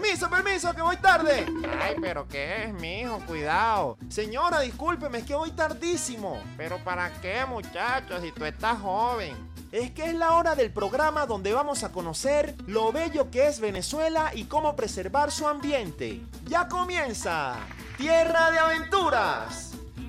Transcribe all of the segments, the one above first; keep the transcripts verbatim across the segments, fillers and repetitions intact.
Permiso, permiso, que voy tarde. Ay, pero ¿qué es, mijo? Cuidado. Señora, discúlpeme, es que voy tardísimo. ¿Pero para qué, muchacho, si tú estás joven? Es que es la hora del programa donde vamos a conocer lo bello que es Venezuela y cómo preservar su ambiente. ¡Ya comienza! ¡Tierra de Aventuras!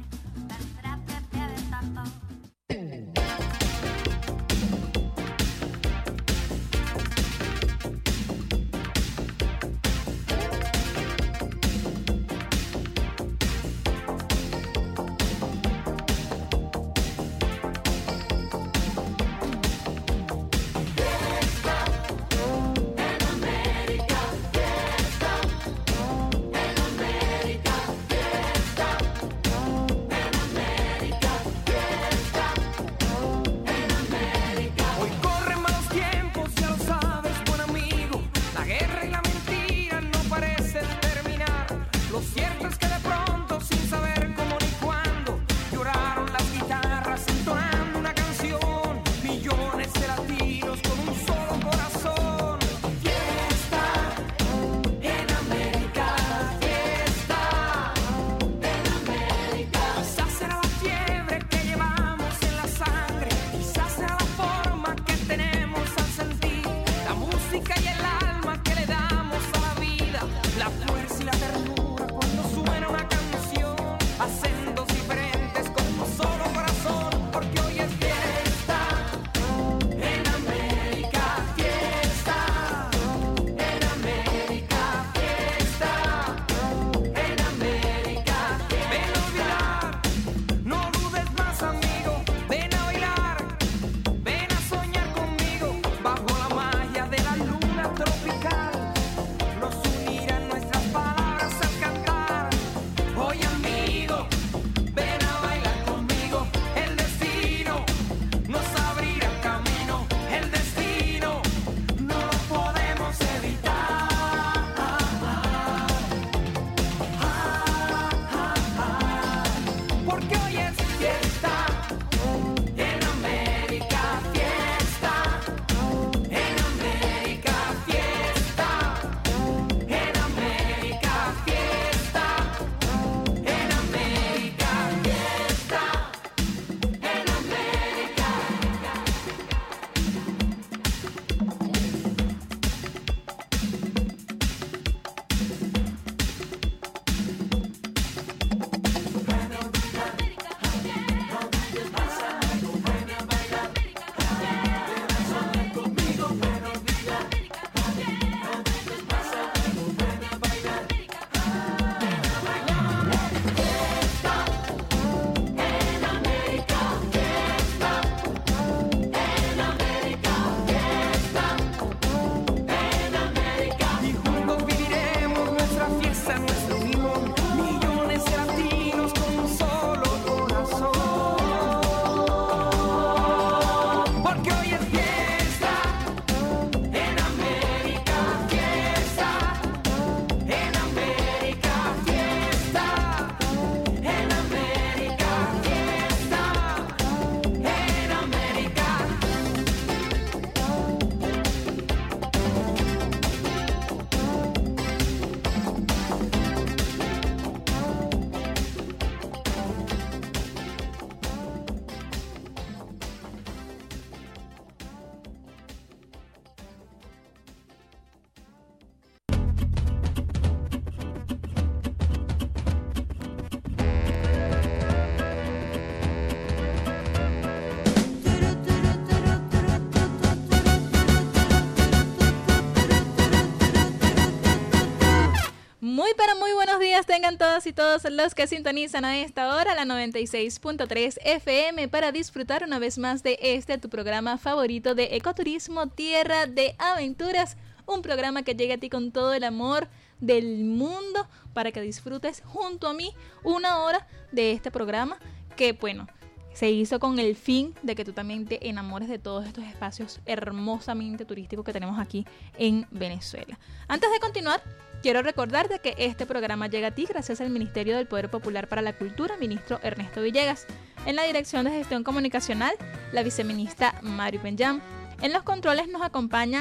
Tengan todas y todos los que sintonizan a esta hora la noventa y seis punto tres F M para disfrutar una vez más de este tu programa favorito de ecoturismo, Tierra de Aventuras, un programa que llega a ti con todo el amor del mundo para que disfrutes junto a mí una hora de este programa que, bueno, se hizo con el fin de que tú también te enamores de todos estos espacios hermosamente turísticos que tenemos aquí en Venezuela. Antes de continuar, quiero recordarte que este programa llega a ti gracias al Ministerio del Poder Popular para la Cultura, ministro Ernesto Villegas. En la Dirección de Gestión Comunicacional, la viceministra Mari Benjam. En los controles nos acompaña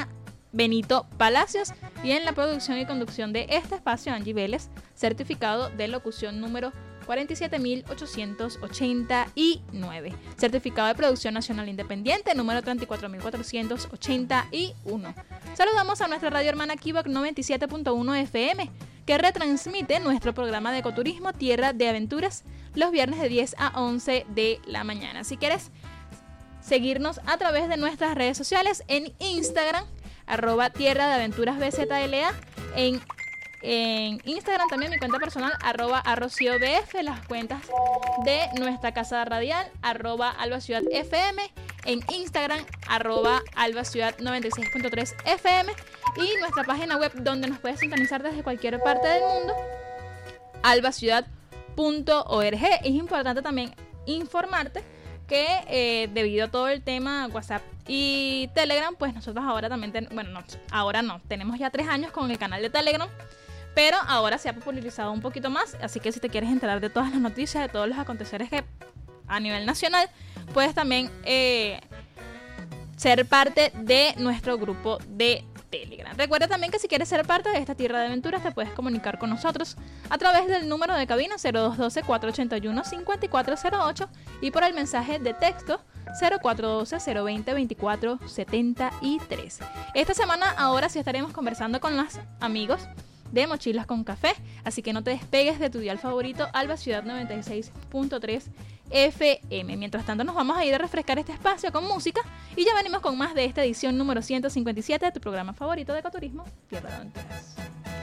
Benito Palacios, y en la producción y conducción de este espacio, Angie Vélez, certificado de locución número cuarenta y siete mil ochocientos ochenta y nueve, certificado de producción nacional independiente número treinta y cuatro mil cuatrocientos ochenta y uno. Saludamos a nuestra radio hermana Kivac noventa y siete punto uno F M, que retransmite nuestro programa de ecoturismo Tierra de Aventuras los viernes de diez a once de la mañana. Si quieres seguirnos a través de nuestras redes sociales, en Instagram, arroba Tierra de Aventuras B Z L A, en, en Instagram también mi cuenta personal, arroba Arrocio B F, las cuentas de nuestra casa radial, arroba Alba Ciudad F M, en Instagram, arroba Alba Ciudad noventa y seis punto tres F M, y nuestra página web donde nos puedes sintonizar desde cualquier parte del mundo, alba ciudad punto org. Es importante también informarte que eh, debido a todo el tema WhatsApp y Telegram, pues nosotros ahora también, ten, bueno, no, ahora no, tenemos ya tres años con el canal de Telegram, pero ahora se ha popularizado un poquito más, así que si te quieres enterar de todas las noticias, de todos los aconteceres que a nivel nacional, puedes también eh, ser parte de nuestro grupo de Telegram. Recuerda también que si quieres ser parte de esta Tierra de Aventuras, te puedes comunicar con nosotros a través del número de cabina cero dos uno dos, cuatro ocho uno, cinco cuatro cero ocho y por el mensaje de texto cero cuatro uno dos, cero dos cero, veinticuatro setenta y tres. Esta semana ahora sí estaremos conversando con los amigos de Mochilas con Café, así que no te despegues de tu dial favorito, Alba Ciudad noventa y seis punto tres F M. Mientras tanto nos vamos a ir a refrescar este espacio con música y ya venimos con más de esta edición número ciento cincuenta y siete de tu programa favorito de ecoturismo, Tierra de Aventuras.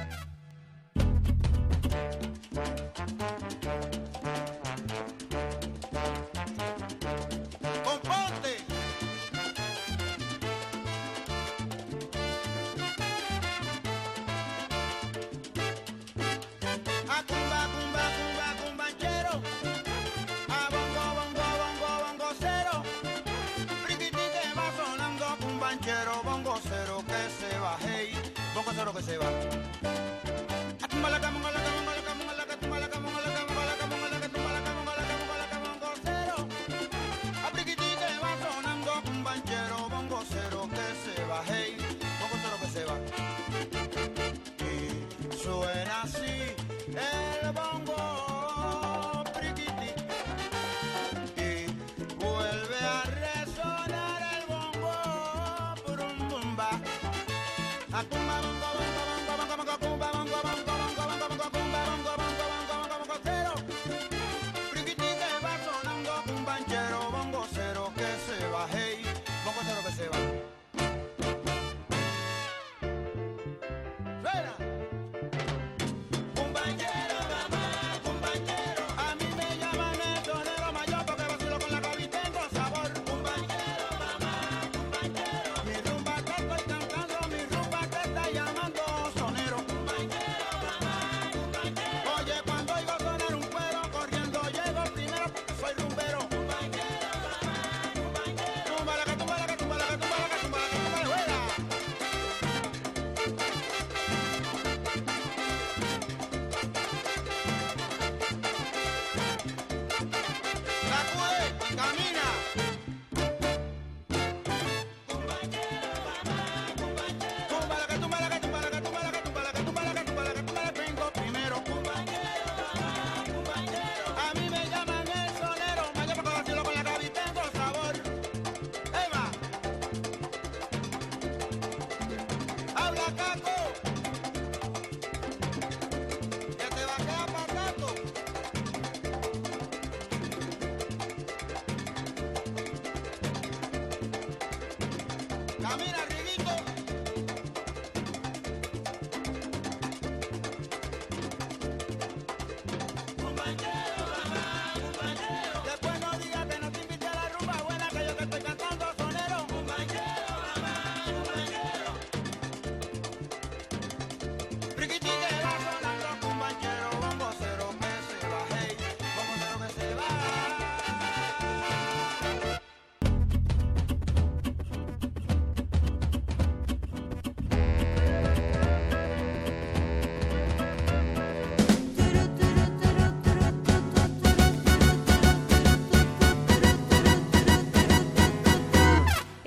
Que se va. Atumba la cama, la cama, la cama, la cama, la cama, la cama, la cama, la cama, la cama, la cama, la cama, bongocero. A priquití que va sonando un banchero, bongocero que se va, hey, bongocero que se va. Y suena así el bongo, priquití, y vuelve a resonar el bongo, brum bum ba. Atumba bongo.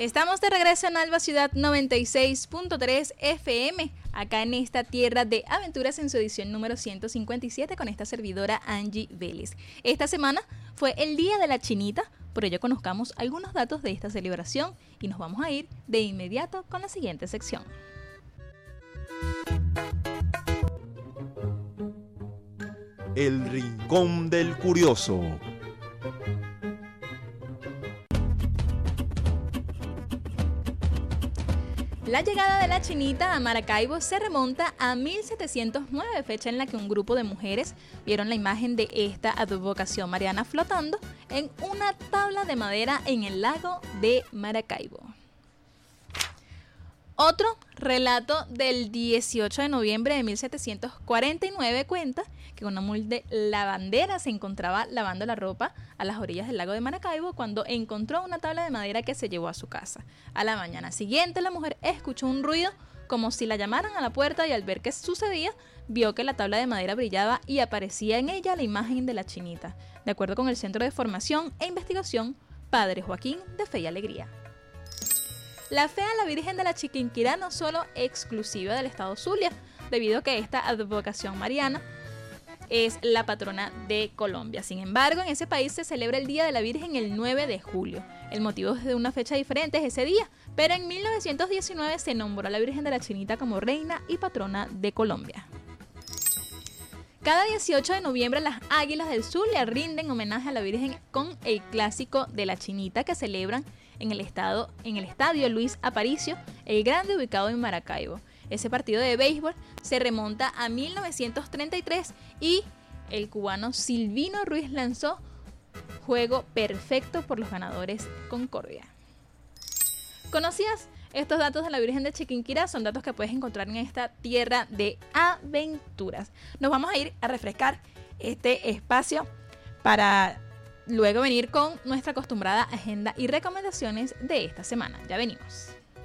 Estamos de regreso en Alba Ciudad noventa y seis punto tres F M, acá en esta tierra de aventuras en su edición número ciento cincuenta y siete con esta servidora Angie Vélez. Esta semana fue el Día de la Chinita, por ello conozcamos algunos datos de esta celebración y nos vamos a ir de inmediato con la siguiente sección. El Rincón del Curioso. La llegada de la chinita a Maracaibo se remonta a mil setecientos nueve, fecha en la que un grupo de mujeres vieron la imagen de esta advocación mariana flotando en una tabla de madera en el lago de Maracaibo. Otro relato del dieciocho de noviembre de mil setecientos cuarenta y nueve cuenta que una humilde lavandera se encontraba lavando la ropa a las orillas del lago de Maracaibo cuando encontró una tabla de madera que se llevó a su casa. A la mañana siguiente la mujer escuchó un ruido como si la llamaran a la puerta y al ver qué sucedía, vio que la tabla de madera brillaba y aparecía en ella la imagen de la chinita, de acuerdo con el Centro de Formación e Investigación Padre Joaquín de Fe y Alegría. La fe a la Virgen de la Chiquinquirá no solo exclusiva del estado Zulia, debido a que esta advocación mariana es la patrona de Colombia. Sin embargo, en ese país se celebra el Día de la Virgen el nueve de julio. El motivo de una fecha diferente es ese día, pero en mil novecientos diecinueve se nombró a la Virgen de la Chinita como reina y patrona de Colombia. Cada dieciocho de noviembre las Águilas del Zulia rinden homenaje a la Virgen con el clásico de la Chinita que celebran en el, estado, en el estadio Luis Aparicio, el Grande, ubicado en Maracaibo. Ese partido de béisbol se remonta a mil novecientos treinta y tres y el cubano Silvino Ruiz lanzó juego perfecto por los ganadores Concordia. ¿Conocías estos datos de la Virgen de Chiquinquirá? Son datos que puedes encontrar en esta tierra de aventuras. Nos vamos a ir a refrescar este espacio para luego venir con nuestra acostumbrada agenda y recomendaciones de esta semana. Ya venimos.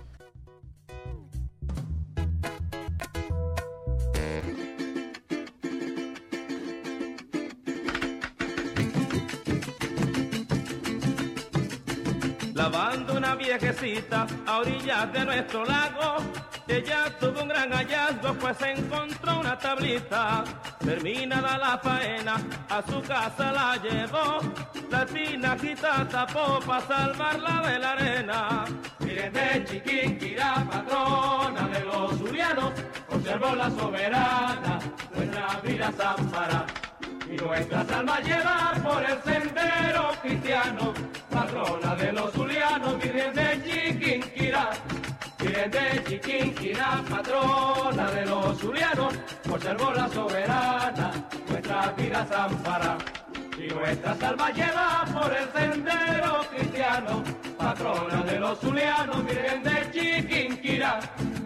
Lavando una viejecita a orillas de nuestro lago, ella tuvo un gran hallazgo, pues encontró una tablita. Terminada la faena, a su casa la llevó, la tinajita tapó para salvarla de la arena. Virgen de Chiquinquirá, patrona de los zulianos, conservó la soberana, nuestra vida Zámpara. Y nuestras almas lleva por el sendero cristiano, patrona de los zulianos, Virgen de Chiquinquirá. Virgen de Chiquinquirá, patrona de los zulianos, conservó la soberana, nuestra vida Zámpara. Y nuestras almas lleva por el sendero cristiano, patrona de los zulianos, Virgen de Chiquinquirá.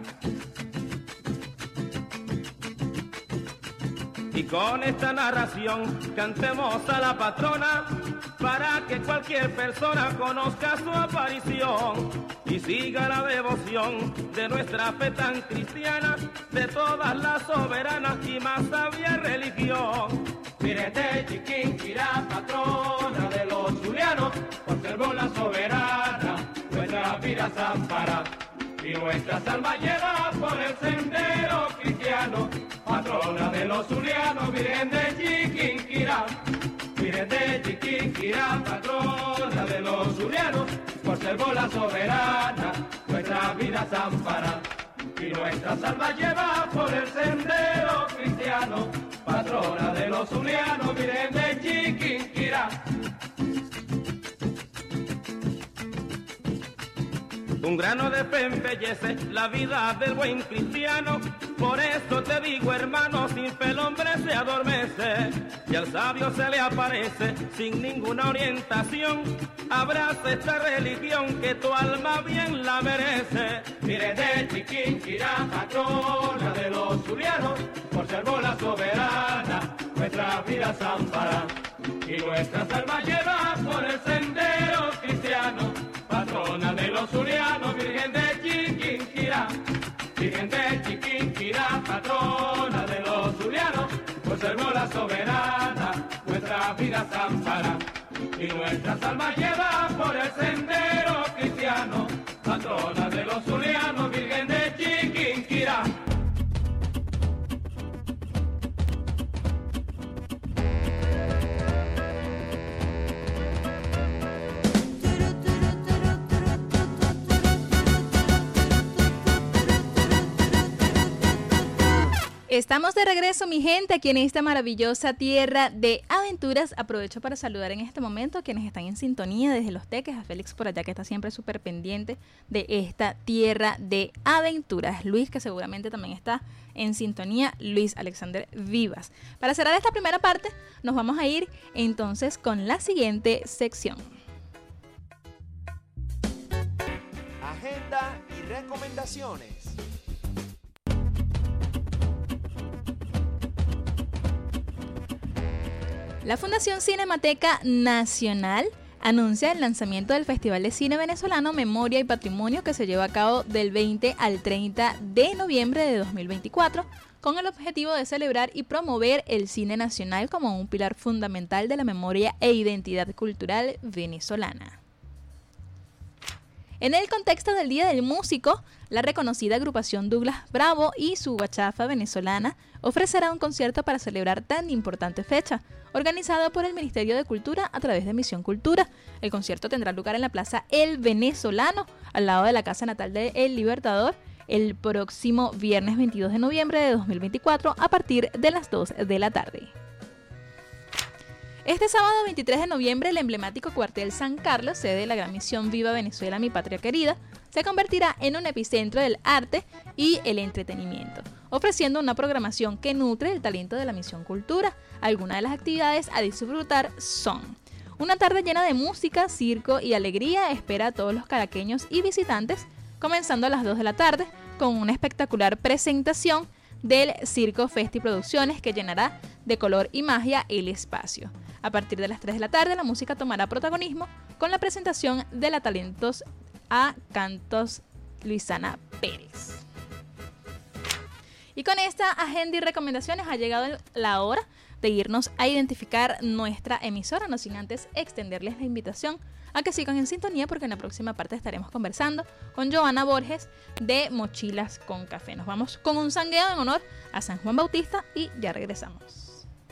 Y con esta narración cantemos a la patrona para que cualquier persona conozca su aparición y siga la devoción de nuestra fe tan cristiana, de todas las soberanas y más sabia religión. Virgen de Chiquinquirá, patrona de los zulianos, conservó la soberana, nuestra vida Zámpara. Y nuestras almas lleva por el sendero cristiano, patrona de los zulianos, Virgen de Chiquinquirá. Virgen de Chiquinquirá, patrona de los zulianos, conservó la soberana, nuestra vida Zámpara. Y nuestras almas lleva por el sendero cristiano, patrona de los zulianos, Virgen de Chiquinquirá. Un grano de fe embellece la vida del buen cristiano, por eso te digo, hermano, sin fe el hombre se adormece y al sabio se le aparece sin ninguna orientación. Abraza esta religión que tu alma bien la merece. Virgen de Chiquinquirá, patrona de los zulianos, conservó la soberana, nuestra vida Zámpara. Y nuestras almas lleva por el sendero cristiano, patrona de los zulianos, Virgen de Chiquinquirá. Virgen de Chiquinquirá, patrona de los zulianos, conservó la soberana, nuestra vida Zámpara. Y nuestras almas lleva por el sendero cristiano, patrona de los zulianos, Virgen de Chiquinquirá. Estamos de regreso, mi gente, aquí en esta maravillosa tierra de aventuras. Aprovecho para saludar en este momento a quienes están en sintonía desde Los Teques, a Félix por allá que está siempre súper pendiente de esta tierra de aventuras. Luis, que seguramente también está en sintonía, Luis Alexander Vivas. Para cerrar esta primera parte, nos vamos a ir entonces con la siguiente sección. Agenda y recomendaciones. La Fundación Cinemateca Nacional anuncia el lanzamiento del Festival de Cine Venezolano Memoria y Patrimonio, que se lleva a cabo del veinte al treinta de noviembre de dos mil veinticuatro, con el objetivo de celebrar y promover el cine nacional como un pilar fundamental de la memoria e identidad cultural venezolana. En el contexto del Día del Músico, la reconocida agrupación Douglas Bravo y su guachafa venezolana ofrecerá un concierto para celebrar tan importante fecha, organizado por el Ministerio de Cultura a través de Misión Cultura. El concierto tendrá lugar en la Plaza El Venezolano, al lado de la casa natal de El Libertador, el próximo viernes veintidós de noviembre de dos mil veinticuatro a partir de las dos de la tarde. Este sábado veintitrés de noviembre, el emblemático cuartel San Carlos, sede de la gran misión Viva Venezuela, mi patria querida, se convertirá en un epicentro del arte y el entretenimiento, ofreciendo una programación que nutre el talento de la Misión Cultura. Algunas de las actividades a disfrutar son: una tarde llena de música, circo y alegría espera a todos los caraqueños y visitantes, comenzando a las dos de la tarde con una espectacular presentación del Circo Festi Producciones, que llenará de color y magia el espacio. A partir de las tres de la tarde, la música tomará protagonismo con la presentación de la talentos a cantos Luisana Pérez. Y con esta agenda y recomendaciones ha llegado la hora de irnos a identificar nuestra emisora, no sin antes extenderles la invitación a que sigan en sintonía, porque en la próxima parte estaremos conversando con Joana Borges de Mochilas con Café. Nos vamos con un sangueo en honor a San Juan Bautista y ya regresamos.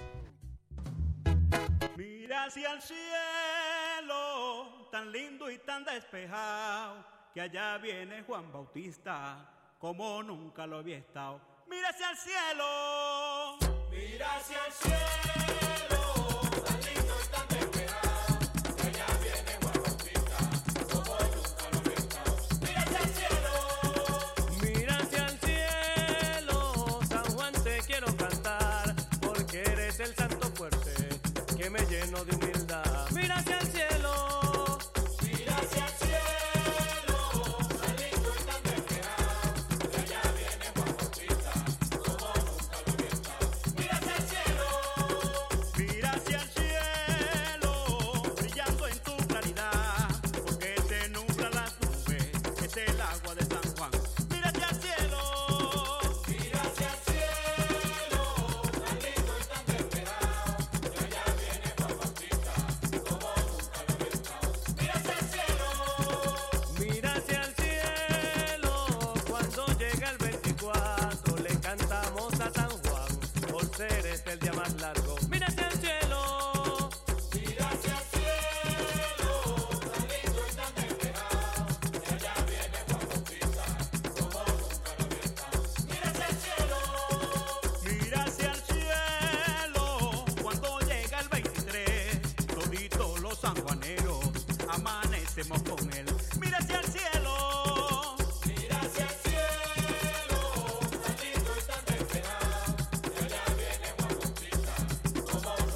Mira hacia el cielo, tan lindo y tan despejado, que allá viene Juan Bautista, como nunca lo había estado. Mira hacia el cielo, mira hacia el cielo, tan lindo y tan despejado, que allá viene Juan Bautista, como nunca lo había estado. Mira hacia el cielo, Mira hacia el cielo, San Juan te quiero cantar, porque eres el santo fuerte que me lleno de humildad. Mira hacia el cielo, mira hacia el cielo, tan lindo y tan despejado, que allá viene Juan Bautista, como nunca lo había estado. Mira hacia el cielo, mira hacia el cielo, brillando en tu claridad, porque te nubla las nubes, es el agua de San Juan. Mira hacia el cielo, mira hacia el cielo, tan lindo y tan despejado, que allá viene Juan Bautista, como nunca lo había estado. Mira hacia el cielo, mira hacia el cielo, cuando llega el veinticuatro le cantamos a San Juan, por ser este el día más largo. Mira hacia el cielo, mira hacia el cielo, tan lindo y tan despejado, que allá viene Juan Bautista, como nunca lo había estado. Mira hacia el cielo, mira hacia el cielo, cuando llega el veintitrés, toditos los sanjuaneros amanecemos con él. Mira hacia el cielo, mira hacia el cielo, tan lindo y tan despejado, que allá viene Juan Bautista, como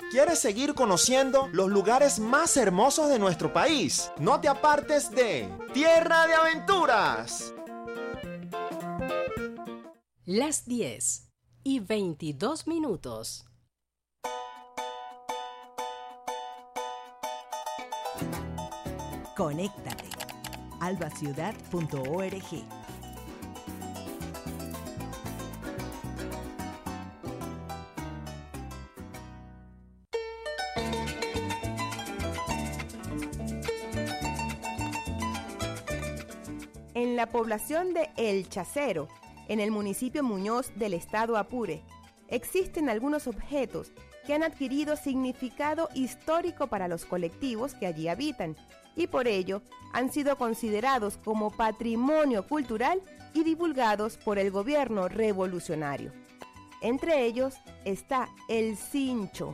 ¿Quieres seguir conociendo los lugares más hermosos de nuestro país? No te apartes de Tierra de Aventuras. Las diez y veintidós minutos. Conéctate. alba ciudad punto org. En la población de El Chacero, en el municipio Muñoz del estado Apure, existen algunos objetos que han adquirido significado histórico para los colectivos que allí habitan y por ello han sido considerados como patrimonio cultural y divulgados por el gobierno revolucionario. Entre ellos está el cincho.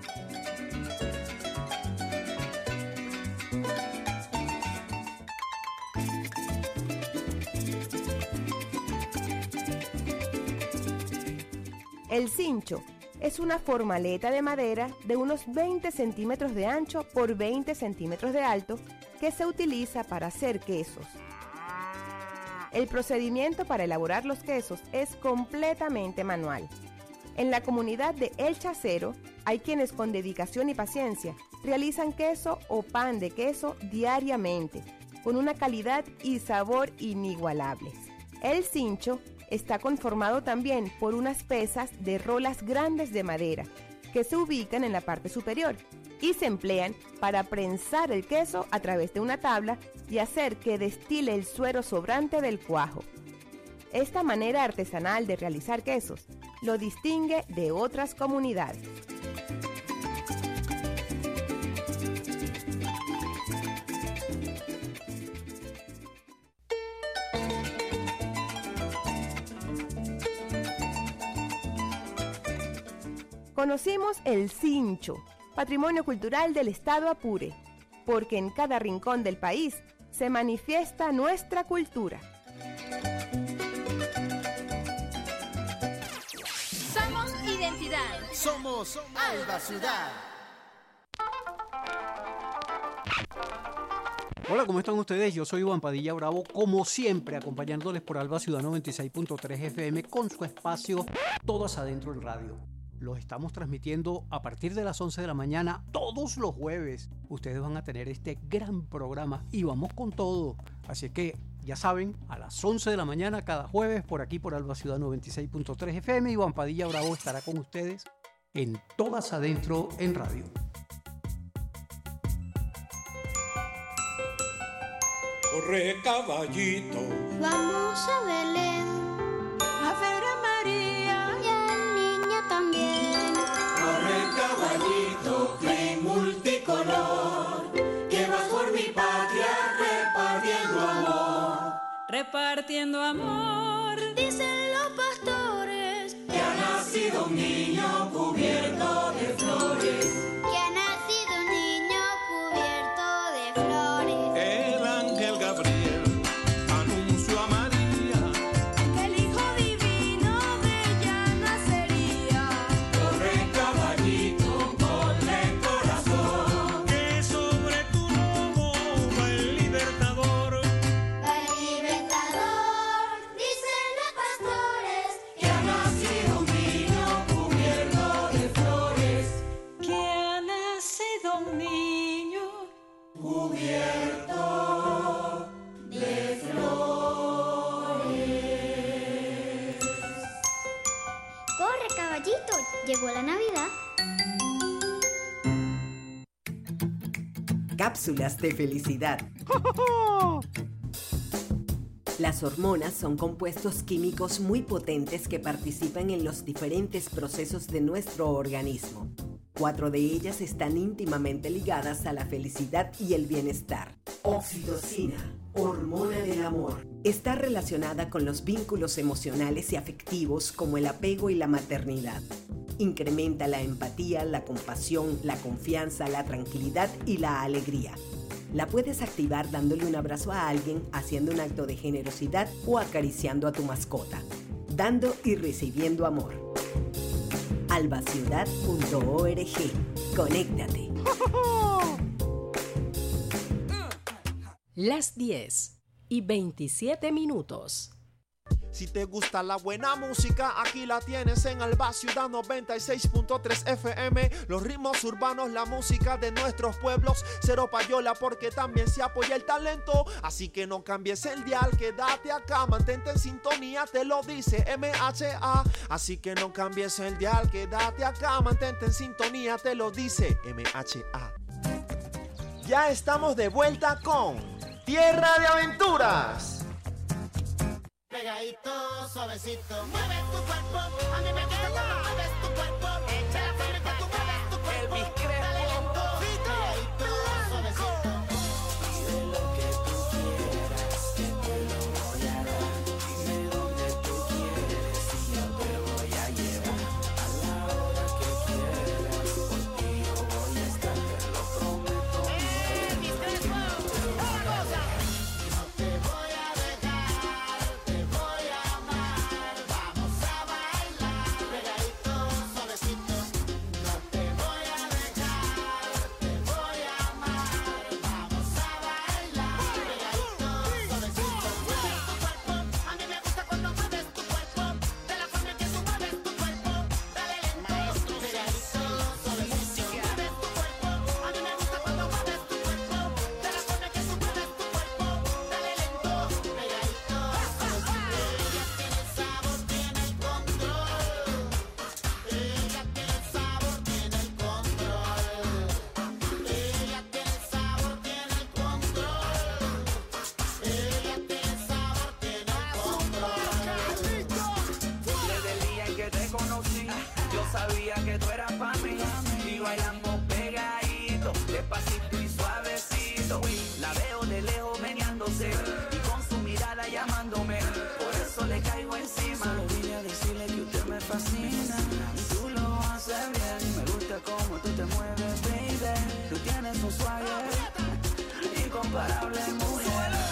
El cincho es una formaleta de madera de unos veinte centímetros de ancho por veinte centímetros de alto que se utiliza para hacer quesos. El procedimiento para elaborar los quesos es completamente manual. En la comunidad de El Chacero hay quienes con dedicación y paciencia realizan queso o pan de queso diariamente, con una calidad y sabor inigualables. El cincho está conformado también por unas pesas de rolas grandes de madera que se ubican en la parte superior y se emplean para prensar el queso a través de una tabla y hacer que destile el suero sobrante del cuajo. Esta manera artesanal de realizar quesos lo distingue de otras comunidades. Conocimos el cincho, patrimonio cultural del estado Apure, porque en cada rincón del país se manifiesta nuestra cultura. Somos identidad. Somos Alba Ciudad. Hola, ¿cómo están ustedes? Yo soy Iván Padilla Bravo, como siempre, acompañándoles por Alba Ciudad noventa y seis punto tres F M con su espacio Todas Adentro en Radio. Los estamos transmitiendo a partir de las once de la mañana todos los jueves. Ustedes van a tener este gran programa y vamos con todo. Así que ya saben, a las once de la mañana cada jueves por aquí por Alba Ciudad noventa y seis punto tres F M. Iván Padilla Bravo estará con ustedes en Todas Adentro en Radio. Corre, caballito, Vamos a Belén a ver a María y al niño también. corre, caballito, que multicolor, que vas por mi patria repartiendo amor. repartiendo amor. Dicen los pastores Que ha nacido un niño cubierto de flores. que ha nacido un niño cubierto de flores. El ángel Gabriel anunció a María. Que el Hijo Divino de ella nacería. Corre, caballito, corre, corazón, que sobre tu lomo va el libertador. El libertador, dicen los pastores Que ha nacido un niño cubierto de flores. Que ha nacido un niño. Cubierto de flores. Corre, caballito, llegó la Navidad. Cápsulas de felicidad. Las hormonas son compuestos químicos muy potentes que participan en los diferentes procesos de nuestro organismo. Cuatro de ellas están íntimamente ligadas a la felicidad y el bienestar. Oxitocina, hormona del amor, está relacionada con los vínculos emocionales y afectivos como el apego y la maternidad. Incrementa la empatía, la compasión, la confianza, la tranquilidad y la alegría. La puedes activar dándole un abrazo a alguien, haciendo un acto de generosidad o acariciando a tu mascota. Dando y recibiendo amor. albaciudad punto org. Conéctate. Las diez y veintisiete minutos. Si te gusta la buena música, aquí la tienes en Alba Ciudad noventa y seis punto tres F M. Los ritmos urbanos, la música de nuestros pueblos. Cero payola porque también se apoya el talento. Así que no cambies el dial, quédate acá, mantente en sintonía, te lo dice M H A. Así que no cambies el dial, quédate acá, mantente en sintonía, te lo dice M H A. Ya estamos de vuelta con Tierra de Aventuras. Pegadito, suavecito, mueve tu cuerpo. A mí me gusta cuando mueves tu cuerpo. Echa la sangre que tú mueves tu cuerpo. El Biscrepo. Dale lento, pegadito, suavecito. Pide lo que tú quieras, que te lo voy a dar. Dime dónde tú quieres y yo te voy a llevar. A la hora que quieras, por ti yo voy a estar, te lo prometo. ¡Eh, Biscrepo! ¡Una cosa! No te voy a dejar. Sabía que tú eras pa' mí y bailamos pegadito, despacito y suavecito. La veo de lejos meneándose y con su mirada llamándome, por eso le caigo encima. Solo vine a decirle que usted me fascina, tú lo haces bien, me gusta cómo tú te mueves, baby. Tú tienes un swagger incomparable, mujer.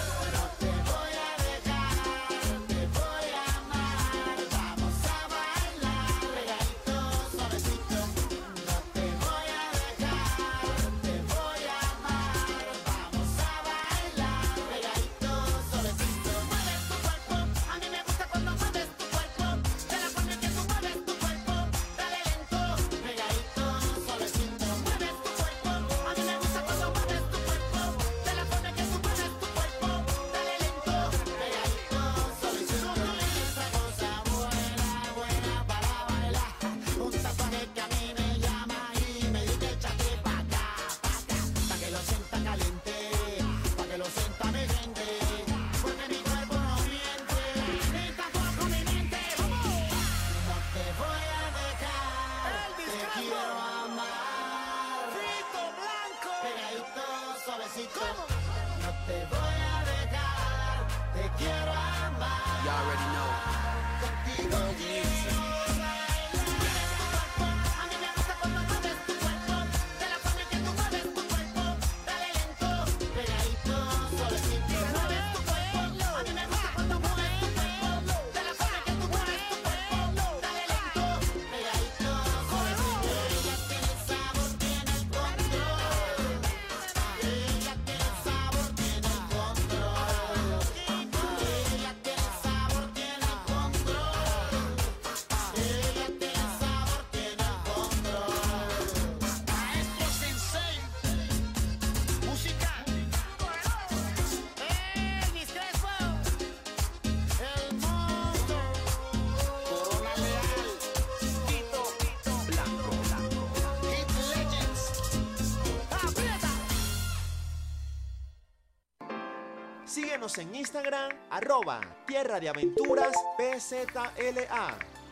Síguenos en Instagram, arroba Tierra de Aventuras P Z L A.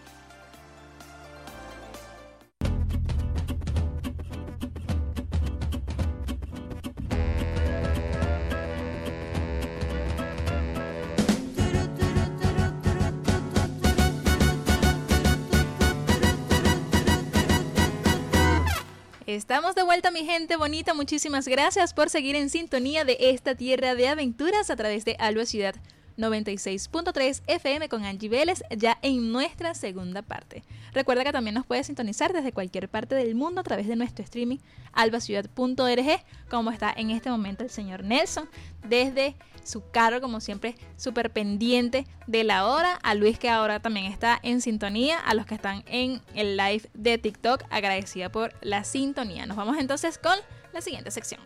Estamos de vuelta, mi gente bonita. Muchísimas gracias por seguir en sintonía de esta Tierra de Aventuras a través de Alba Ciudad noventa y seis punto tres F M con Angie Vélez, ya en nuestra segunda parte. Recuerda que también nos puedes sintonizar desde cualquier parte del mundo a través de nuestro streaming albaciudad punto org, como está en este momento el señor Nelson, desde su carro, como siempre, súper pendiente de la hora. A Luis, que ahora también está en sintonía, a los que están en el live de TikTok, agradecida por la sintonía. Nos vamos entonces con la siguiente sección.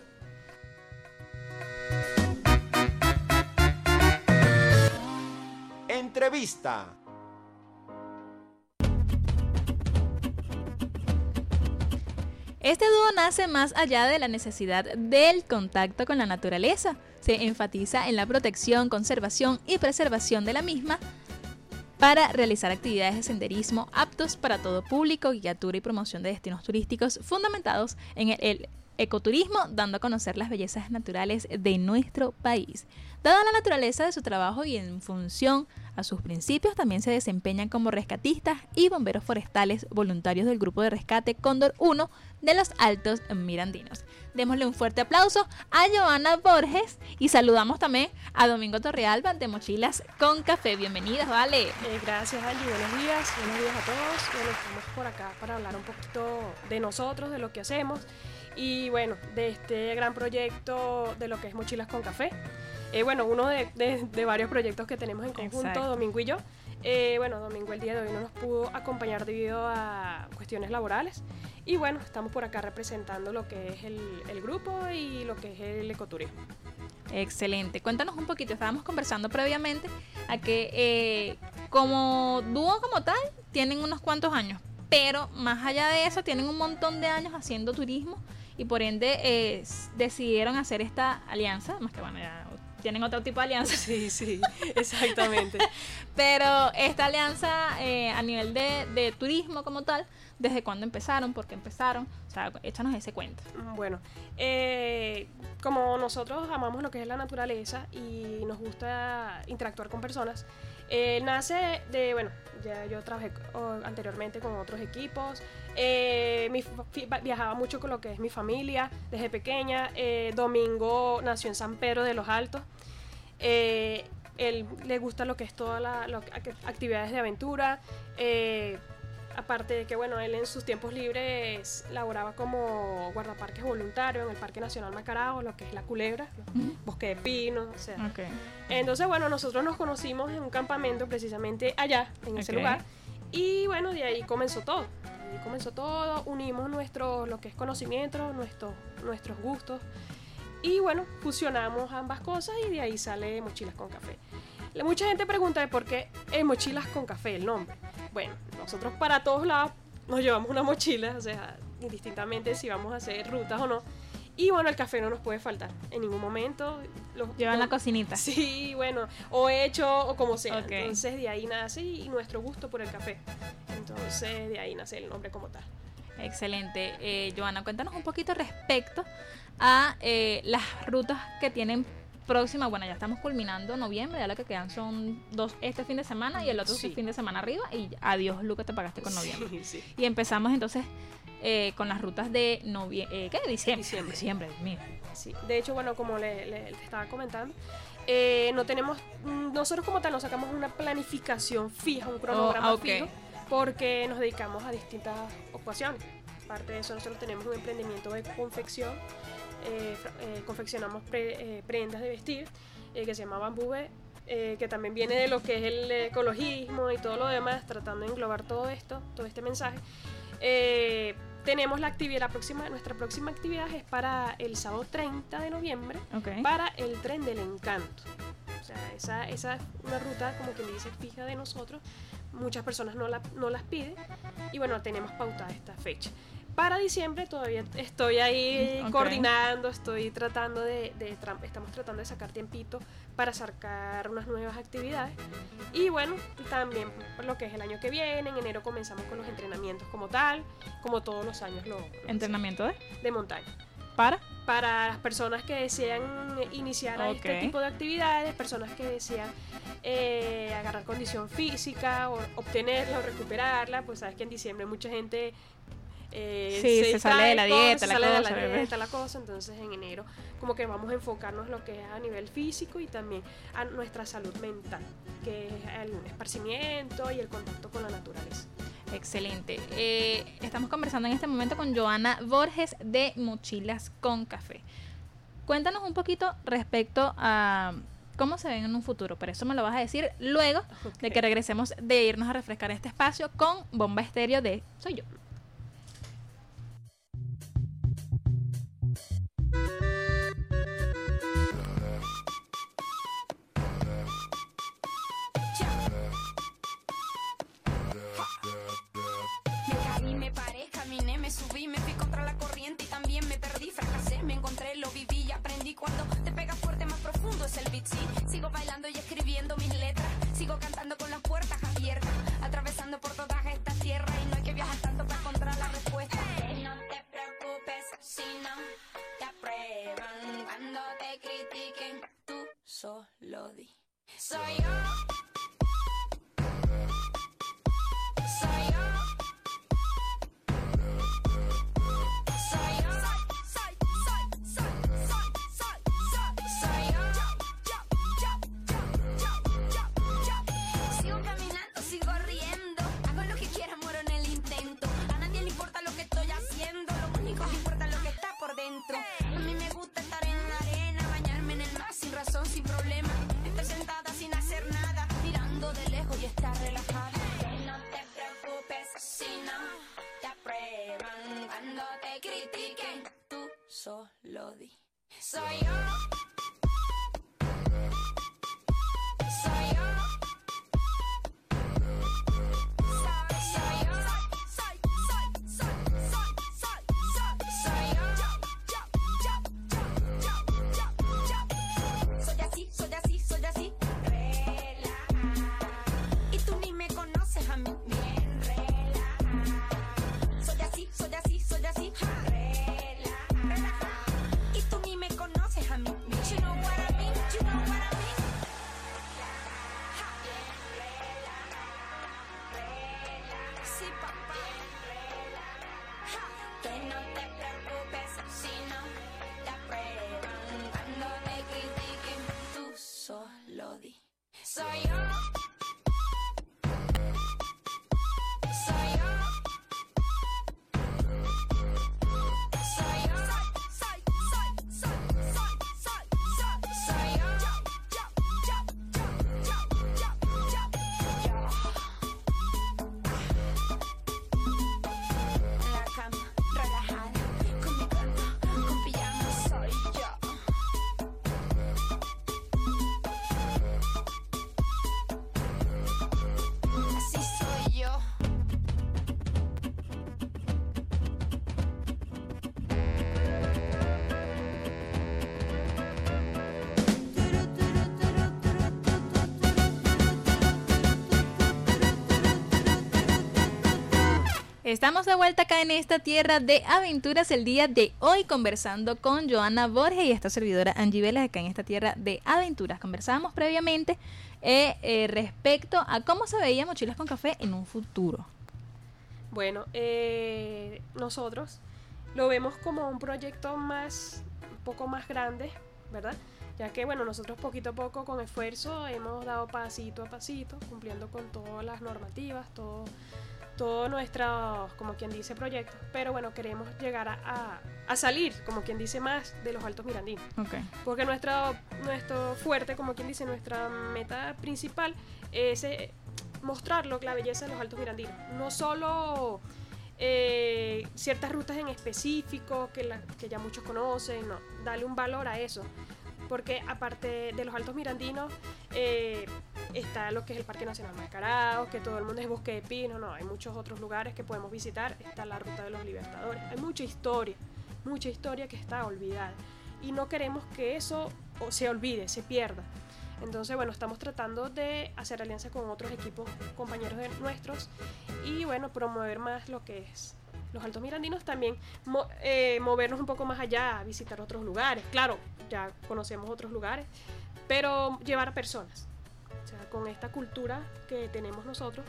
Entrevista. Este dúo nace más allá de la necesidad del contacto con la naturaleza. Se enfatiza en la protección, conservación y preservación de la misma para realizar actividades de senderismo aptos para todo público, guiatura y promoción de destinos turísticos fundamentados en el, el ecoturismo, dando a conocer las bellezas naturales de nuestro país. Dada la naturaleza de su trabajo y en función a sus principios, también se desempeñan como rescatistas y bomberos forestales voluntarios del Grupo de Rescate Cóndor uno de los Altos Mirandinos. Démosle un fuerte aplauso a Joana Borges y saludamos también a Domingo Torrealba de Mochilas con Café. Bienvenidas, vale. Eh, gracias, Angie. Buenos días. Buenos días a todos. Bueno, estamos por acá para hablar un poquito de nosotros, de lo que hacemos y bueno, de este gran proyecto de lo que es Mochilas con Café. Eh, bueno, uno de, de, de varios proyectos que tenemos en conjunto, Exacto. Domingo y yo. Eh, bueno, Domingo el día de hoy no nos pudo acompañar debido a cuestiones laborales. Y bueno, estamos por acá representando lo que es el, el grupo y lo que es el ecoturismo. Excelente. Cuéntanos un poquito, estábamos conversando previamente a que eh, como dúo como tal tienen unos cuantos años, pero más allá de eso tienen un montón de años haciendo turismo y por ende eh, decidieron hacer esta alianza, más que bueno, ya tienen otro tipo de alianza. Sí, sí, exactamente. Pero esta alianza eh, a nivel de, de turismo como tal, ¿desde cuándo empezaron? ¿Por qué empezaron? O sea, échanos ese cuento. Bueno, eh, como nosotros amamos lo que es la naturaleza y nos gusta interactuar con personas, eh, nace de, bueno, ya yo trabajé oh, anteriormente con otros equipos, eh, mi, viajaba mucho con lo que es mi familia desde pequeña. eh, Domingo nació en San Pedro de los Altos. Eh, él le gusta lo que es todas las actividades de aventura, eh, aparte de que bueno, él en sus tiempos libres laboraba como guardaparques voluntario en el Parque Nacional Macarao, lo que es La Culebra, uh-huh. Bosque de Pinos, o sea. Okay. Entonces bueno, nosotros nos conocimos en un campamento precisamente allá, en ese okay. lugar, y bueno, de ahí comenzó todo. De ahí comenzó todo, unimos nuestro, lo que es conocimiento, nuestro, nuestros gustos, y bueno, fusionamos ambas cosas y de ahí sale Mochilas con Café. Mucha gente pregunta de por qué es Mochilas con Café el nombre. Bueno, nosotros para todos lados nos llevamos una mochila, o sea, indistintamente si vamos a hacer rutas o no. Y bueno, el café no nos puede faltar en ningún momento. Los, Llevan los, la cocinita. Sí, bueno, o hecho o como sea. Okay. Entonces de ahí nace y nuestro gusto por el café. Entonces de ahí nace el nombre como tal. Excelente. Eh, Joana, cuéntanos un poquito respecto a eh, las rutas que tienen próxima. Bueno, ya estamos culminando noviembre, ya lo que quedan son dos este fin de semana y el otro sí. fin de semana arriba y adiós Luca, te pagaste con noviembre. Sí, sí. Y empezamos entonces eh, con las rutas de noviembre, eh, ¿qué? Diciembre. Diciembre, diciembre, Dios mío. Sí, de hecho, bueno, como le, le, le estaba comentando, eh, no tenemos, nosotros como tal no sacamos una planificación fija, un cronograma oh, okay. fijo, porque nos dedicamos a distintas ocupaciones. Aparte de eso, nosotros tenemos un emprendimiento de confección. Eh, eh, confeccionamos pre, eh, prendas de vestir eh, que se llama Bambú, eh, que también viene de lo que es el ecologismo y todo lo demás, tratando de englobar todo esto, todo este mensaje. Eh, tenemos la actividad, la próxima, nuestra próxima actividad es para el sábado treinta de noviembre, okay. para el Tren del Encanto. O sea, esa, esa es una ruta, como quien dice, fija de nosotros. Muchas personas no, la, no las piden y bueno, tenemos pautada esta fecha. Para diciembre todavía estoy ahí okay. coordinando, estoy tratando de, de, estamos tratando de sacar tiempito para sacar unas nuevas actividades. Y bueno, también lo que es el año que viene, en enero comenzamos con los entrenamientos como tal, como todos los años lo, lo ¿Entrenamiento de? De montaña. ¿Para? Para las personas que desean iniciar okay. este tipo de actividades, personas que desean eh, agarrar condición física, o obtenerla o recuperarla, pues sabes que en diciembre mucha gente eh, Sí, se sale de la cae, dieta, se la sale de cosa, la bebé. dieta, la cosa, entonces en enero como que vamos a enfocarnos lo que es a nivel físico y también a nuestra salud mental, que es el esparcimiento y el contacto con la naturaleza. Excelente. Eh, estamos conversando en este momento con Joana Borges de Mochilas con Café. Cuéntanos un poquito respecto a cómo se ven en un futuro, pero eso me lo vas a decir luego de que regresemos de irnos a refrescar este espacio con Bomba Estéreo de Soy Yo. Me caí, me paré, caminé, me subí, me fui contra la corriente y también me perdí, fracasé, me encontré, lo viví y aprendí. Cuando te pega fuerte, más profundo es el beat, sí. Sigo bailando y escribiendo mis letras, sigo cantando con las puertas abiertas, atravesando por todas estas tierras y no hay que viajar tanto para encontrar la respuesta. Hey, no te preocupes si no te aprueban, cuando te critiquen, tú solo di. Soy yo. Soy yo. Soy yo. Soy, soy, soy, soy, soy, soy, soy yo. Sigo caminando, sigo riendo, hago lo que quiera, muero en el intento. A nadie le importa lo que estoy haciendo, lo único que importa es lo que está por dentro. A mí me gusta estar en la arena, bañarme en el mar sin razón, sin problema. Estar sentada sin hacer nada, mirando de lejos y estar relajada. No te preocupes si no te aprueban, cuando te critiquen, tú solo di. Soy yo. Soy yo. Soy yo. Soy, soy, soy, soy, soy, soy, soy yo. Soy así, soy así, soy así. Y tú ni me conoces a mí. Bien relajada. Soy así, soy así, soy así. Relajada. Y tú ni me conoces a mí. You know what I mean, you know what I mean. Sí, papá. Que no te preocupes si no te aprueban, cuando te critiquen, tú solo di. Soy yo. Soy yo. Soy yo. Soy, soy, soy, soy, soy, soy, soy yo. En la cama, relajada, con mi cuerpo, con pijama, soy yo. Así soy yo. Estamos de vuelta acá en esta tierra de aventuras el día de hoy conversando con Joana Borges y esta servidora Angie Vélez acá en esta tierra de aventuras. Conversábamos previamente eh, eh, respecto a cómo se veía Mochilas con Café en un futuro. Bueno, eh, nosotros lo vemos como un proyecto más, un poco más grande, ¿verdad? Ya que, bueno, nosotros poquito a poco, con esfuerzo, hemos dado pasito a pasito, cumpliendo con todas las normativas, todo, todo nuestro, como quien dice, proyecto. Pero bueno, queremos llegar a, a, a salir, como quien dice, más de los Altos Mirandinos. Okay. Porque nuestro, nuestro fuerte, como quien dice, nuestra meta principal es eh, mostrarlo, la belleza de los Altos Mirandinos. No solo eh, ciertas rutas en específico que, la, que ya muchos conocen, no, darle un valor a eso. Porque aparte de los Altos Mirandinos, eh, está lo que es el Parque Nacional Mascarados, que todo el mundo es Bosque de Pino, no, hay muchos otros lugares que podemos visitar, está la Ruta de los Libertadores, hay mucha historia, mucha historia que está olvidada y no queremos que eso se olvide, se pierda. Entonces, bueno, estamos tratando de hacer alianza con otros equipos, compañeros de nuestros y, bueno, promover más lo que es los Altos Mirandinos, también mo eh, movernos un poco más allá, visitar otros lugares. Claro, ya conocemos otros lugares, pero llevar a personas. O sea, con esta cultura que tenemos nosotros,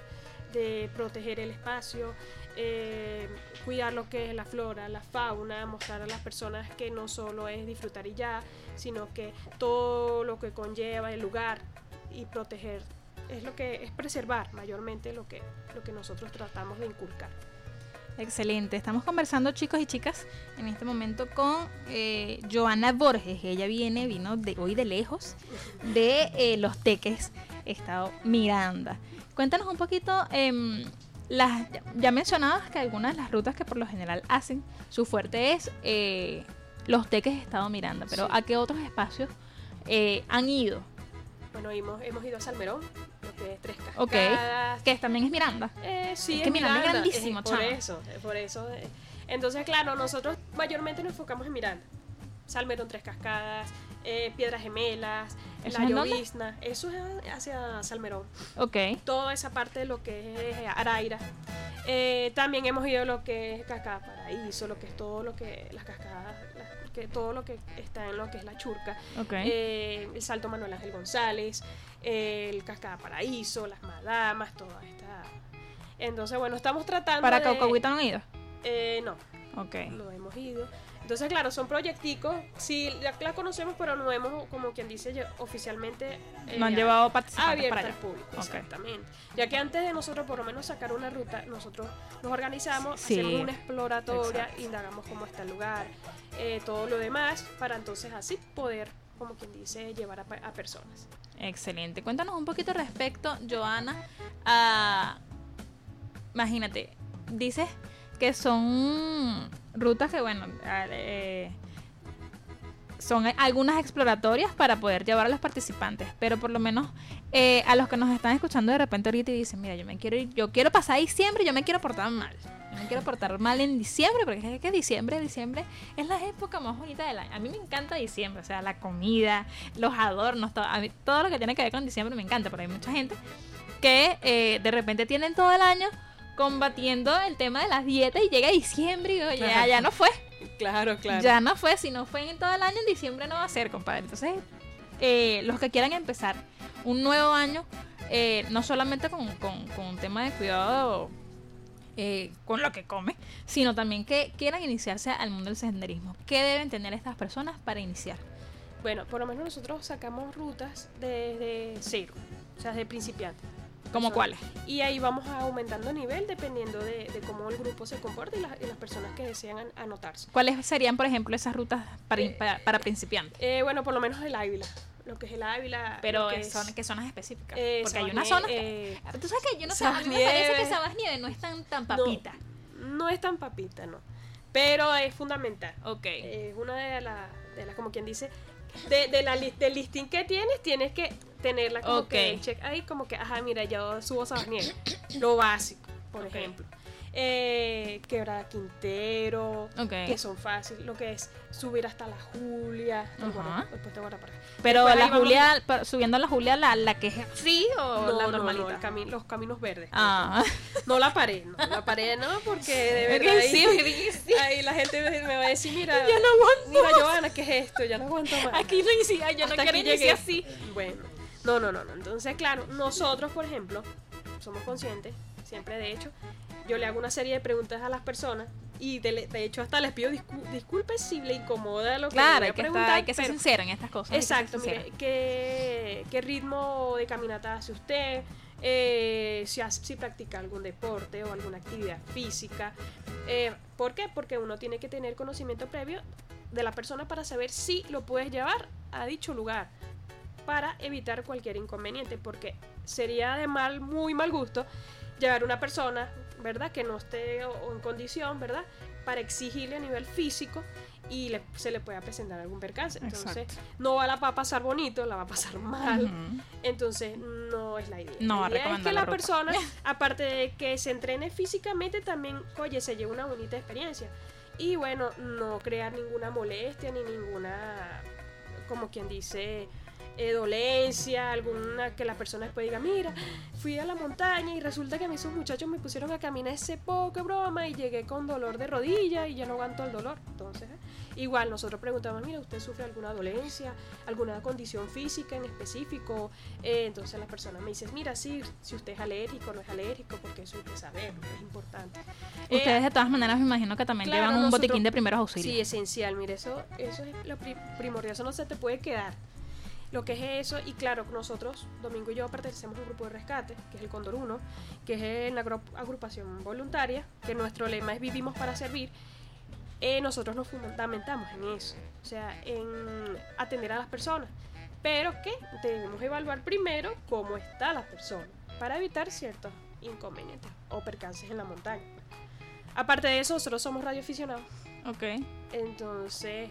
de proteger el espacio, eh, cuidar lo que es la flora, la fauna, mostrar a las personas que no solo es disfrutar y ya, sino que todo lo que conlleva el lugar y proteger es lo que es preservar mayormente lo que, lo que nosotros tratamos de inculcar. Excelente. Estamos conversando, chicos y chicas, en este momento con eh, Joana Borges. Ella viene, vino de hoy de lejos, de eh, Los Teques, Estado Miranda. Cuéntanos un poquito, eh, las, ya, ya mencionabas que algunas de las rutas que por lo general hacen, su fuerte es eh, Los Teques, Estado Miranda, pero sí. ¿A qué otros espacios eh, han ido? Bueno, hemos, hemos ido a Salmerón, lo que es Tres Cascadas. Ok, que también es Miranda. Eh, sí, es, es que Miranda es Miranda, grandísimo, es por chama. eso, por eso. Eh. Entonces, claro, nosotros mayormente nos enfocamos en Miranda. Salmerón, Tres Cascadas, eh, Piedras Gemelas, ¿Eso La es en dónde? Llovizna. Eso es hacia Salmerón. Ok. Toda esa parte de lo que es Araira. Eh, también hemos ido a lo que es Cascada Paraíso, lo que es todo lo que las cascadas, la, que todo lo que está en lo que es la Churca, okay. eh, el Salto Manuel Ángel González, eh, el Cascada Paraíso, las Madamas, toda esta. Entonces, bueno, estamos tratando ¿Para de... Caucahuita no han ido? Eh, no. Ok. No hemos ido. Entonces, claro, son proyecticos. Sí, la, la conocemos, pero no hemos, como quien dice, yo, oficialmente eh, no han llevado participantes abierta para allá. al público. Okay. Exactamente. Ya que antes de nosotros, por lo menos, sacar una ruta, nosotros nos organizamos, sí. hacemos una exploratoria, Exacto. indagamos cómo está el lugar, eh, todo lo demás, para entonces así poder, como quien dice, llevar a, a personas. Excelente. Cuéntanos un poquito respecto, Joana, a... Imagínate, dices que son rutas que, bueno, eh, son algunas exploratorias para poder llevar a los participantes, pero por lo menos eh, a los que nos están escuchando de repente ahorita y dicen, mira, yo me quiero ir, yo quiero pasar diciembre y yo me quiero portar mal. Yo me quiero portar mal en diciembre, porque es que diciembre, diciembre es la época más bonita del año. A mí me encanta diciembre, o sea, la comida, los adornos, todo, a mí, todo lo que tiene que ver con diciembre me encanta, pero hay mucha gente que eh, de repente tienen todo el año combatiendo el tema de las dietas y llega diciembre y oye, ya, ya no fue. Claro, claro. Ya no fue, si no fue en todo el año, en diciembre no va a ser, compadre. Entonces, eh, los que quieran empezar un nuevo año, eh, no solamente con, con, con un tema de cuidado eh, con lo que come, sino también que quieran iniciarse al mundo del senderismo. ¿Qué deben tener estas personas para iniciar? Bueno, por lo menos nosotros sacamos rutas desde cero, o sea, de principiante. ¿Cómo cuáles? Y ahí vamos aumentando nivel dependiendo de, de cómo el grupo se comporta y, la, y las personas que desean an, anotarse. ¿Cuáles serían, por ejemplo, esas rutas para, eh, para, para principiantes? Eh, bueno, por lo menos el Ávila. Lo que es el Ávila. Pero que son, es, ¿qué zonas específicas? Eh, Porque hay Sabasnieve, unas zonas que... Eh, Tú sabes que yo no sé, a mí me parece que Sabasnieve no es tan, tan papita. No, no es tan papita, no. Pero es fundamental. Ok. Es una de las, de la, como quien dice... De, de la li del listing que tienes, tienes que tenerla como okay. que check ahí, como que, ajá, mira, yo subo Sabasnieve, lo básico, por okay. ejemplo. Eh, Quebrada Quintero, okay. que son fáciles, lo que es subir hasta la Julia, uh-huh. guarda, después te guarda para acá. Pero después la Julia, vamos... subiendo a la Julia, la, la que es así o no, la no, normalita. No, el cami los caminos verdes. Ah. No la pared, no, la pared no, porque de verdad ahí, sí, sí. ahí la gente me va a decir, mira, ya no aguanto. Mira, Joana, ¿qué es esto? Ya no aguanto más. Aquí no inicia, yo no quiero iniciar así. Bueno, no, no, no, no. Entonces, claro, nosotros, por ejemplo, somos conscientes, siempre de hecho, yo le hago una serie de preguntas a las personas y de, de hecho hasta les pido discu disculpas si le incomoda lo que claro, les voy a hay que preguntar. Claro, hay que ser sincero en estas cosas. Exacto, mire, ¿qué, ¿qué ritmo de caminata hace usted? Eh, si, hace, si practica algún deporte o alguna actividad física. Eh, ¿Por qué? Porque uno tiene que tener conocimiento previo de la persona para saber si lo puedes llevar a dicho lugar, para evitar cualquier inconveniente, porque sería de mal, muy mal gusto llevar a una persona, ¿verdad?, que no esté o, o en condición, ¿verdad?, para exigirle a nivel físico y le, se le pueda presentar algún percance. Entonces, Exacto. no va, la va a pasar bonito, la va a pasar mal. Uh-huh. Entonces, no es la idea. No, la idea es que la, la persona, aparte de que se entrene físicamente, también, oye, se lleve una bonita experiencia. Y bueno, no crear ninguna molestia ni ninguna, como quien dice, eh, dolencia, alguna que la persona después diga, mira, fui a la montaña y resulta que a mí esos muchachos me pusieron a caminar ese poco broma y llegué con dolor de rodilla y ya no aguanto el dolor. Entonces, ¿eh? igual nosotros preguntamos, mira, ¿usted sufre alguna dolencia, alguna condición física en específico? Eh, entonces la persona me dice, mira, sí, si usted es alérgico o no es alérgico, porque eso hay que saber, es importante. Ustedes Eh, de todas maneras me imagino que también Claro, llevan un nosotros- botiquín de primeros auxilios. Sí, esencial, mire, eso, eso es lo pri- primordial, eso no se te puede quedar. Lo que es eso, y claro, nosotros, Domingo y yo, pertenecemos a un grupo de rescate, que es el Cóndor uno, que es una agru- agrupación voluntaria, que nuestro lema es Vivimos para Servir. Eh, nosotros nos fundamentamos en eso, o sea, en atender a las personas. Pero que debemos evaluar primero cómo está la persona, para evitar ciertos inconvenientes o percances en la montaña. Aparte de eso, nosotros somos radioaficionados. Ok. Entonces,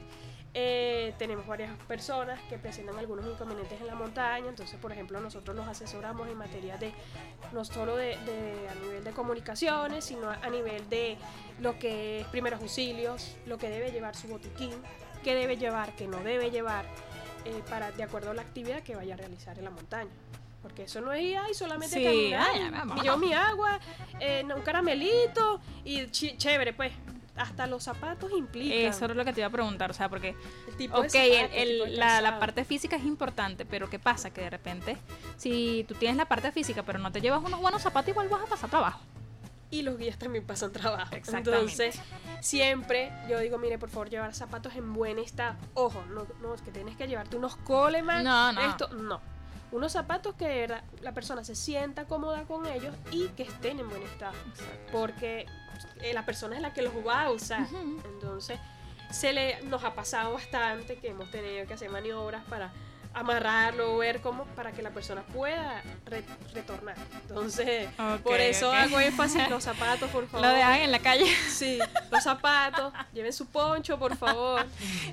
eh, tenemos varias personas que presentan algunos inconvenientes en la montaña. Entonces, por ejemplo, nosotros los asesoramos en materia de, no solo de, de a nivel de comunicaciones, sino a, a nivel de lo que es primeros auxilios, lo que debe llevar su botiquín, qué debe llevar, qué no debe llevar, eh, para, de acuerdo a la actividad que vaya a realizar en la montaña. Porque eso no es ir ahí solamente Sí, caminar, ay, vamos. y yo mi agua, eh, un caramelito y ch- chévere, pues. Hasta los zapatos implican. Eso era lo que te iba a preguntar, o sea, porque, El tipo de ok, el- zapato, el- el tipo de la, la calzado. parte física es importante, pero ¿qué pasa? Que de repente, si tú tienes la parte física, pero no te llevas unos buenos zapatos, igual vas a pasar trabajo. Y los guías también pasan trabajo. Exactamente. Entonces, siempre yo digo, mire, por favor, llevar zapatos en buen estado. Ojo, no, no es que tienes que llevarte unos Coleman. No, no. Esto, no. Unos zapatos que de verdad la persona se sienta cómoda con ellos y que estén en buen estado. Porque eh, la persona es la que los va a usar. Ujú. Entonces, se le, nos ha pasado bastante que hemos tenido que hacer maniobras para amarrarlo, ver cómo, para que la persona pueda re- retornar. Entonces, Ok, por eso ok. hago énfasis en los zapatos, por favor. Lo dejan en la calle. Sí, los zapatos, lleven su poncho, por favor.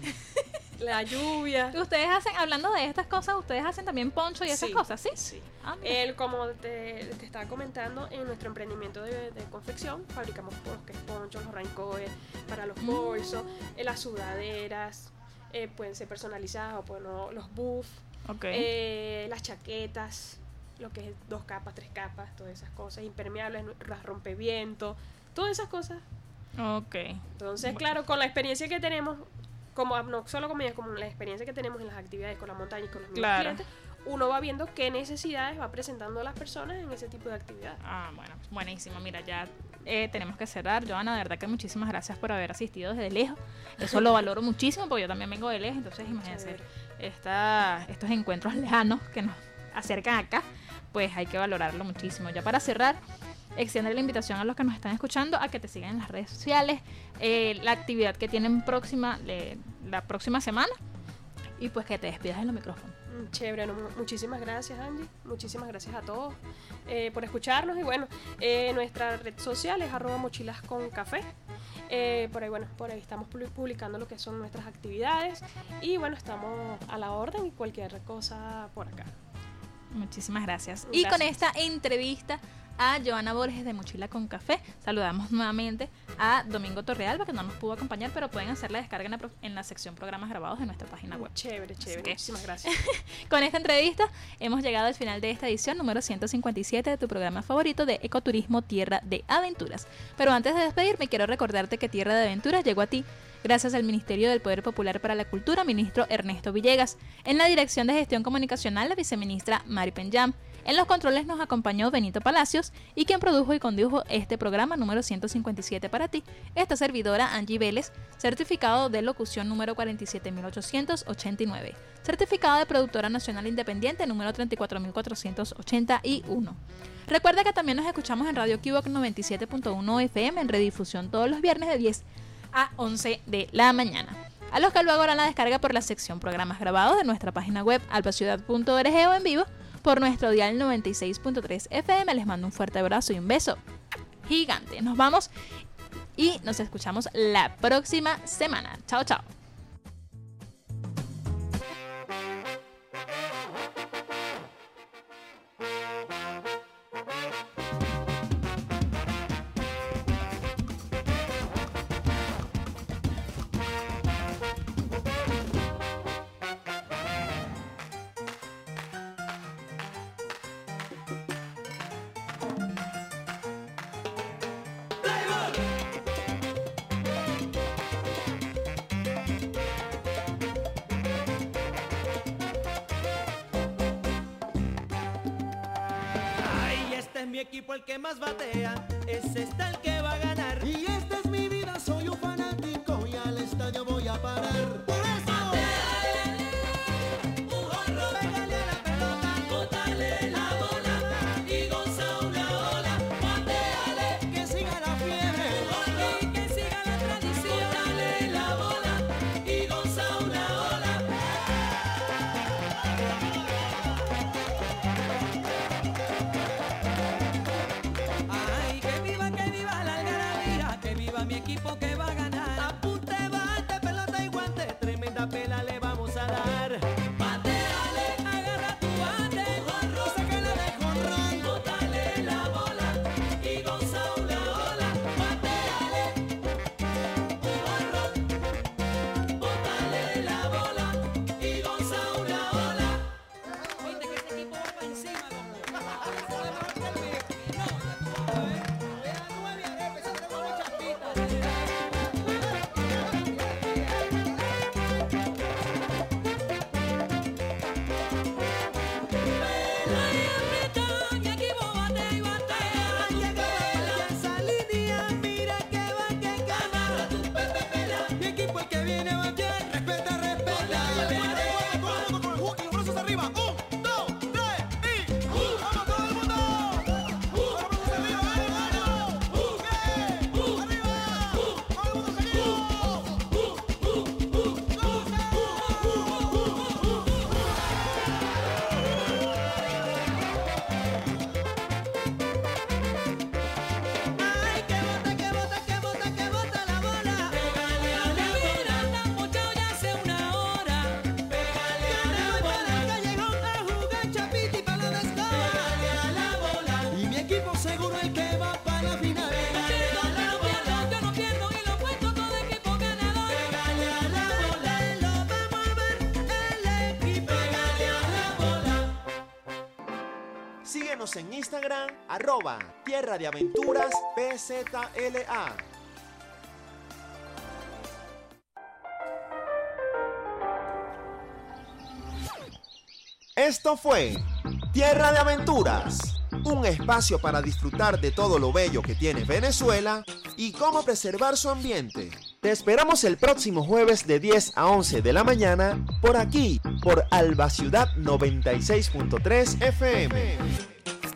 La lluvia. Ustedes hacen, hablando de estas cosas, ustedes hacen también poncho y esas Sí, cosas, ¿sí? Sí. Ah, mira. El, como te, te estaba comentando, en nuestro emprendimiento de, de confección fabricamos los que es ponchos, los raincoats para los Mm. bolsos, eh, las sudaderas, eh, pueden ser personalizadas, o bueno, los buffs, Ok. eh, las chaquetas, lo que es dos capas, tres capas, todas esas cosas, impermeables, las rompevientos, todas esas cosas. Ok. Entonces, claro, con la experiencia que tenemos, como no solo con ellas, como la experiencia que tenemos en las actividades con la montaña y con los mismos Claro. clientes, uno va viendo qué necesidades va presentando las personas en ese tipo de actividades. Ah, bueno, buenísimo. Mira, ya eh, tenemos que cerrar. Joana, de verdad que muchísimas gracias por haber asistido desde lejos. Eso lo valoro muchísimo porque yo también vengo de lejos. Entonces, imagínense, esta, estos encuentros lejanos que nos acercan acá, pues hay que valorarlo muchísimo. Ya para cerrar, extiende la invitación a los que nos están escuchando a que te sigan en las redes sociales, eh, la actividad que tienen próxima le- la próxima semana y pues que te despidas en los micrófonos. Mm, Chévere, no, mu- muchísimas gracias, Angie. Muchísimas gracias a todos eh, por escucharnos. Y bueno, eh, nuestra red social es arroba mochilas con café. Eh, por ahí, bueno, por ahí estamos publi- publicando lo que son nuestras actividades. Y bueno, estamos a la orden y cualquier cosa por acá. Muchísimas gracias. Y Gracias. con esta entrevista a Joana Borges de Mochila con Café, saludamos nuevamente a Domingo Torrealba, que no nos pudo acompañar, pero pueden hacer la descarga en la, pro- en la sección programas grabados de nuestra página web. Chévere, chévere. que- Muchísimas gracias. Con esta entrevista hemos llegado al final de esta edición número ciento cincuenta y siete de tu programa favorito de Ecoturismo Tierra de Aventuras. Pero antes de despedirme, quiero recordarte que Tierra de Aventuras llegó a ti gracias al Ministerio del Poder Popular para la Cultura, ministro Ernesto Villegas. En la Dirección de Gestión Comunicacional, la viceministra Mari Penyam. En los controles nos acompañó Benito Palacios y quien produjo y condujo este programa número ciento cincuenta y siete para ti, esta servidora Angie Vélez, certificado de locución número cuarenta y siete mil ochocientos ochenta y nueve, certificado de productora nacional independiente número treinta y cuatro mil cuatrocientos ochenta y uno. Recuerda que también nos escuchamos en Radio Kiwok noventa y siete punto uno F M en redifusión todos los viernes de diez a once de la mañana. A los que luego harán la descarga por la sección programas grabados de nuestra página web albaciudad punto org o en vivo por nuestro dial noventa y seis punto tres F M. Les mando un fuerte abrazo y un beso gigante. Nos vamos y nos escuchamos la próxima semana. Chao, chao. mi equipo el que más batea, ese está el que va a ganar. Y esta es mi vida, soy un fanático y al estadio voy a parar. Por eso. Mi equipo que va a ganar. Apunte, bate, pelota y guante. Tremenda pela le vamos a dar. Bateale, agarra tu bate. Y sácala de jonrón. Bótale la bola y goza una ola. Bateale, un jonrón. Bótale la bola y goza una ola. Viste que ese equipo va para encima, en Instagram, arroba Tierra de Aventuras P Z L A. Esto fue Tierra de Aventuras, un espacio para disfrutar de todo lo bello que tiene Venezuela y cómo preservar su ambiente. Te esperamos el próximo jueves de diez a once de la mañana por aquí, por Alba Ciudad noventa y seis punto tres F M.